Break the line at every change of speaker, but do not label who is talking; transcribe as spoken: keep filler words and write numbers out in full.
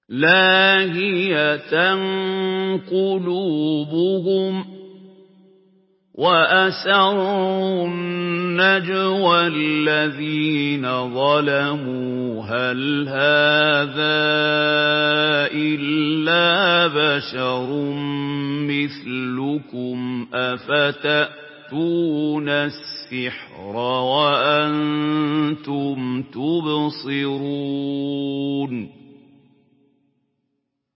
لَاهِيَةً قُلُوبُهُمْ ۗ وَأَسَرُّوا النَّجْوَى الَّذِينَ ظَلَمُوا هَلْ هَٰذَا إِلَّا بَشَرٌ مِّثْلُكُمْ أَفَتَأْتُونَ السِّحْرَ وَأَنتُمْ تُبْصِرُونَ